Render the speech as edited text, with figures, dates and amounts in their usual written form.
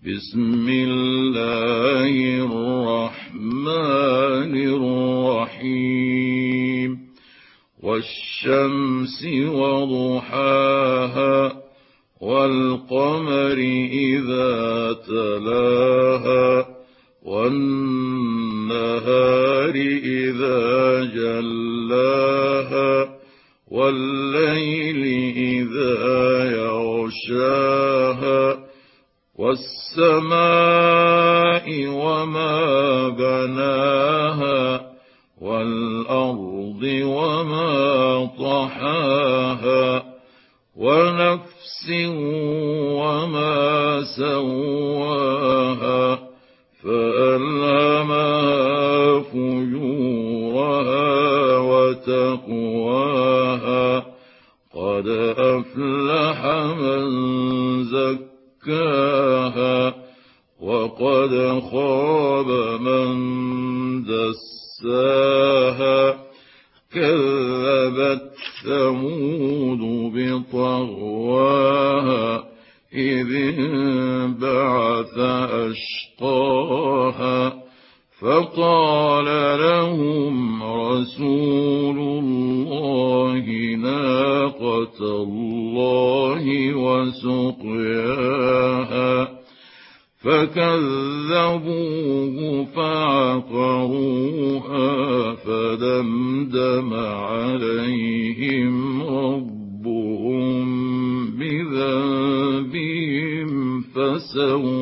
بسم الله الرحمن الرحيم والشمس وضحاها والقمر إذا تلاها والنهار إذا جلاها والليل إذا يغشاها والسماء وما بناها والأرض وما طحاها ونفس وما سواها فألهمها فجورها وتقواها قد أفلح من زكاها وقد خاب من دساها كذبت ثمود بطغواها إذ انبعث أشقاها فقال لهم رسول الله ناقة الله وسقياها فكذبوه فعقروها فدمدم عليهم ربهم بذنبهم فسواها